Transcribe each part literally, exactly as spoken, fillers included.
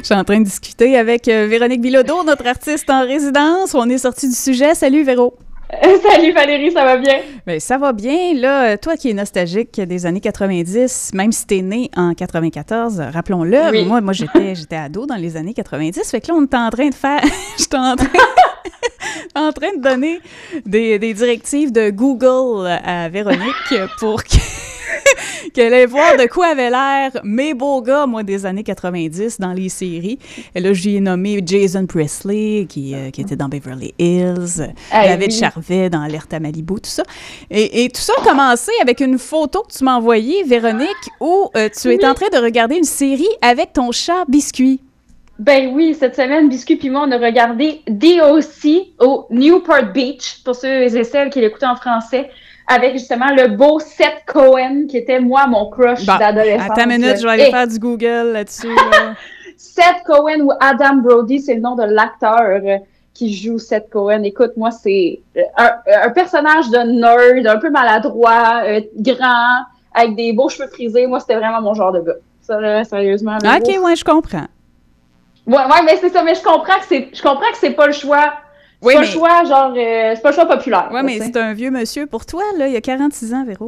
suis en train de discuter avec euh, Véronique Bilodeau, notre artiste en résidence. On est sorti du sujet. Salut Véro. Euh, salut Valérie, ça va bien? Bien, ça va bien. Là, toi qui es nostalgique des années quatre-vingt-dix, même si t'es né en quatre-vingt-quatorze, rappelons-le, oui. moi, moi j'étais, j'étais ado dans les années quatre-vingt-dix. Fait que là, on est en train de faire... J'étais en train... en train de donner des, des directives de Google à Véronique pour que... qu'elle allait voir de quoi avait l'air mes beaux gars, moi, des années quatre-vingt-dix dans les séries. Et là, j'y ai nommé Jason Priestley, qui, euh, qui était dans Beverly Hills, hey, David oui. Charvet dans Alerte à Malibu, tout ça. Et, et tout ça a commencé avec une photo que tu m'as envoyée, Véronique, où euh, tu oui. es en train de regarder une série avec ton chat Biscuit. Ben oui, cette semaine, Biscuit puis moi, on a regardé D O C au Newport Beach, pour ceux et celles qui l'écoutent en français, avec justement le beau Seth Cohen, qui était, moi, mon crush bon, d'adolescence. Attends une minute, je vais aller hey. faire du Google là-dessus. Là. Seth Cohen ou Adam Brody, c'est le nom de l'acteur euh, qui joue Seth Cohen. Écoute, moi, c'est un, un personnage de nerd, un peu maladroit, euh, grand, avec des beaux cheveux frisés. Moi, c'était vraiment mon genre de gars. Ça, là, sérieusement. Là, OK, ouais, je comprends. Ouais, ouais, mais c'est ça, mais je comprends que c'est, je comprends que c'est pas le choix... C'est oui, pas mais... le choix, genre, euh, c'est pas le choix populaire. Oui, mais c'est un vieux monsieur pour toi, là. Il a quarante-six ans, Véro.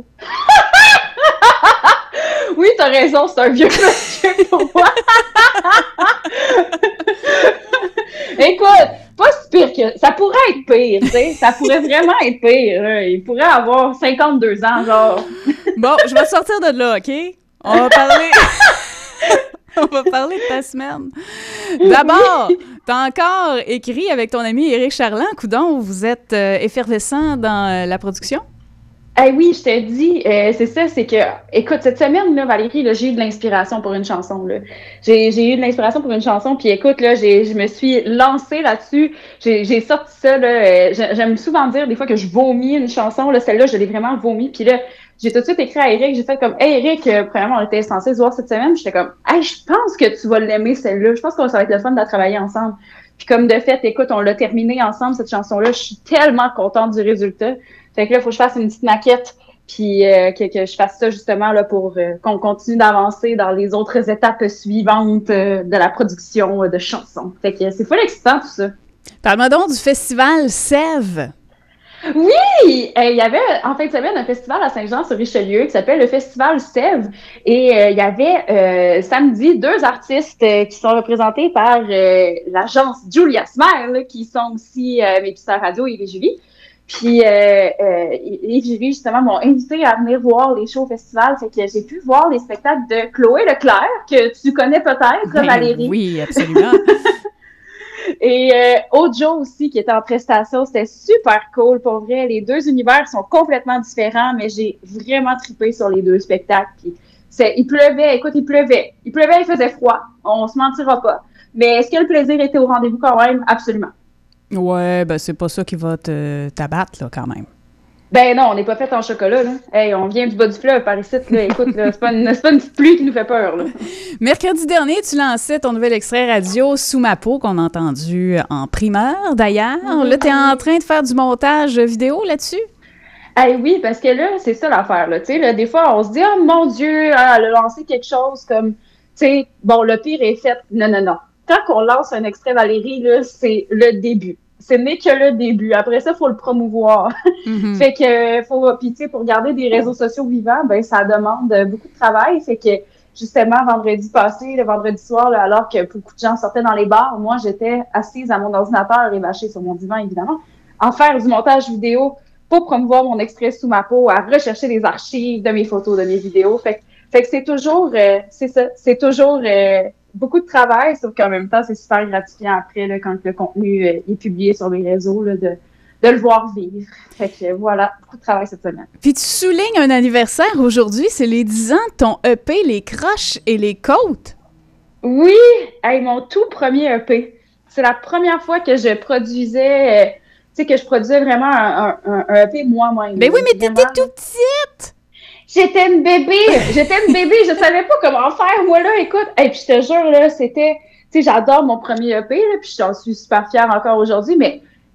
Oui, t'as raison, c'est un vieux monsieur pour moi. Écoute, pas si pire que... Ça pourrait être pire, tu sais. Ça pourrait vraiment être pire. Hein. Il pourrait avoir cinquante-deux ans, genre. Bon, je vais sortir de là, OK? On va parler... On va parler de ta semaine. D'abord, t'as encore écrit avec ton ami Éric Charland. Coudon, vous êtes euh, effervescent dans euh, la production? Eh oui, je te dis, euh, c'est ça, c'est que, écoute, cette semaine, là, Valérie, là, j'ai eu de l'inspiration pour une chanson, là. J'ai, j'ai eu de l'inspiration pour une chanson, puis écoute, là, j'ai, je me suis lancée là-dessus, j'ai, j'ai sorti ça, là, euh, j'aime souvent dire des fois que je vomis une chanson, là, celle-là, je l'ai vraiment vomi, puis là, j'ai tout de suite écrit à Eric, j'ai fait comme « Hey Eric, euh, premièrement, on était censé se voir cette semaine. » J'étais comme « Hey, je pense que tu vas l'aimer celle-là. Je pense que ça va être le fun de la travailler ensemble. » Puis comme de fait, écoute, on l'a terminé ensemble, cette chanson-là. Je suis tellement contente du résultat. Fait que là, il faut que je fasse une petite maquette puis euh, que, que je fasse ça justement là pour euh, qu'on continue d'avancer dans les autres étapes suivantes euh, de la production euh, de chansons. Fait que c'est full excitant tout ça. Parle-moi donc du festival Sève. Oui! Il euh, y avait en fin de semaine un festival à Saint-Jean-sur-Richelieu qui s'appelle le Festival Sève. Et il euh, y avait euh, samedi deux artistes euh, qui sont représentés par euh, l'agence Julia Smile, qui sont aussi euh, mes pisteurs radio, Yves et Julie. Puis euh, euh, Yves et Julie, justement, m'ont invité à venir voir les shows au festival. Fait que j'ai pu voir les spectacles de Chloé Leclerc, que tu connais peut-être, ben, Valérie. Oui, absolument. Et euh, Ojo aussi, qui était en prestation, c'était super cool, pour vrai. Les deux univers sont complètement différents, mais j'ai vraiment trippé sur les deux spectacles. Puis c'est, il pleuvait, écoute, il pleuvait. Il pleuvait, il faisait froid. On se mentira pas. Mais est-ce que le plaisir était au rendez-vous quand même? Absolument. Ouais, ben c'est pas ça qui va te, t'abattre, là, quand même. Ben non, on n'est pas fait en chocolat, là. Hey, on vient du bas du fleuve par ici, là. Écoute, là, c'est pas une, c'est pas une petite pluie qui nous fait peur, là. Mercredi dernier, tu lançais ton nouvel extrait radio Sous ma peau, qu'on a entendu en primeur, d'ailleurs. Mm-hmm. Là, t'es en train de faire du montage vidéo là-dessus? Hey, oui, parce que là, c'est ça l'affaire, là. Tu sais, là, des fois, on se dit, oh mon Dieu, elle a lancé quelque chose comme, tu sais, bon, le pire est fait. Non, non, non. Quand on lance un extrait, Valérie, là, c'est le début. Ce n'est que le début. Après ça, il faut le promouvoir. Mm-hmm. Fait que, faut, puis tu sais, pour garder des réseaux sociaux vivants, ben, ça demande beaucoup de travail. Fait que, justement, vendredi passé, le vendredi soir, là, alors que beaucoup de gens sortaient dans les bars, moi, j'étais assise à mon ordinateur et vachée sur mon divan, évidemment, en faire du montage vidéo pour promouvoir mon extrait Sous ma peau, à rechercher les archives de mes photos, de mes vidéos. Fait que, fait que c'est toujours, euh, c'est ça, c'est toujours, euh, beaucoup de travail, sauf qu'en même temps, c'est super gratifiant après, là, quand le contenu euh, est publié sur les réseaux, là, de, de le voir vivre. Fait que voilà, beaucoup de travail cette semaine. Puis tu soulignes un anniversaire aujourd'hui, c'est les dix ans de ton E P, Les Croches et les Côtes. Oui! Hey, mon tout premier E P. C'est la première fois que je produisais, euh, tu sais, que je produisais vraiment un, un, un E P moi-même. Ben oui, mais t'étais tout petite! J'étais une bébé, j'étais une bébé, je savais pas comment faire, moi là, écoute, et puis je te jure, là, c'était, tu sais, j'adore mon premier E P, là, puis j'en suis super fière encore aujourd'hui, mais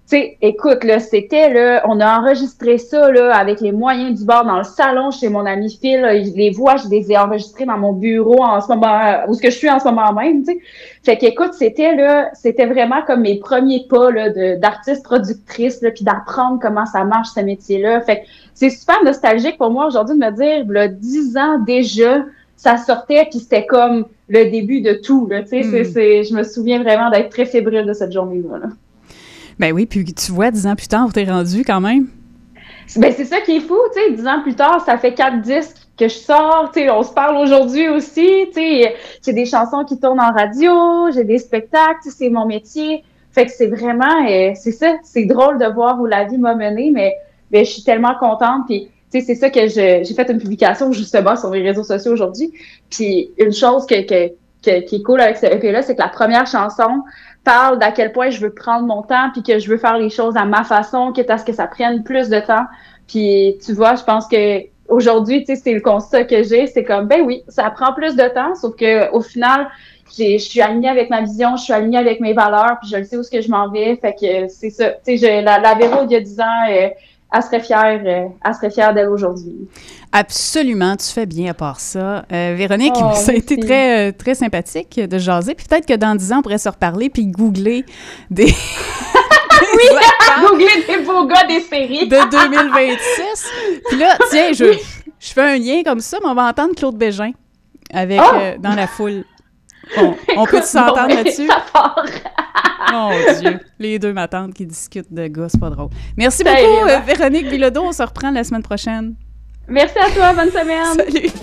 sais, écoute, là, c'était, là, on a enregistré ça, là, avec les moyens du bord dans le salon chez mon ami Phil. Là, les voix, je les ai enregistrées dans mon bureau en ce moment, où ce que je suis en ce moment même, tu sais. Fait qu'écoute, c'était, là, c'était vraiment comme mes premiers pas, là, de, d'artiste productrice, là, puis d'apprendre comment ça marche, ce métier-là. Fait que c'est super nostalgique pour moi aujourd'hui de me dire, là, dix ans déjà, ça sortait, puis c'était comme le début de tout, là, tu sais. Mm. C'est, c'est, je me souviens vraiment d'être très fébrile de cette journée-là, là. Ben oui, puis tu vois, dix ans plus tard, t'es rendu quand même. Ben c'est ça qui est fou, tu sais, dix ans plus tard, ça fait quatre disques que je sors, tu sais, on se parle aujourd'hui aussi, tu sais, j'ai des chansons qui tournent en radio, j'ai des spectacles, tu sais, c'est mon métier, fait que c'est vraiment, euh, c'est ça, c'est drôle de voir où la vie m'a menée, mais, mais je suis tellement contente, puis tu sais, c'est ça que je, j'ai fait une publication justement sur les réseaux sociaux aujourd'hui, puis une chose que, que, que, qui est cool avec ce E P-là, c'est que la première chanson parle d'à quel point je veux prendre mon temps puis que je veux faire les choses à ma façon, quitte à ce que ça prenne plus de temps. Puis tu vois, je pense que aujourd'hui, tu sais, c'est le constat que j'ai, c'est comme ben oui, ça prend plus de temps, sauf que au final, j'ai, je suis alignée avec ma vision, je suis alignée avec mes valeurs, puis je le sais où ce que je m'en vais. Fait que c'est ça. Tu sais, la, la Véro il y a dix ans, euh, elle serait fière, euh, elle serait fière d'elle aujourd'hui. Absolument, tu fais bien à part ça. Euh, Véronique, oh, ça a merci. été très, euh, très sympathique de jaser. Puis peut-être que dans dix ans, on pourrait se reparler puis googler des... oui, googler des beaux gars des séries. de deux mille vingt-six. Puis là, tiens, je, je fais un lien comme ça, mais on va entendre Claude Bégin avec, oh! euh, dans la foule. On, on peut s'entendre bon, là-dessus? Mon Dieu, les deux m'attendent qui discutent de gars, c'est pas drôle. Merci beaucoup, euh, Véronique Bilodeau. On se reprend la semaine prochaine. Merci à toi, bonne semaine. Salut.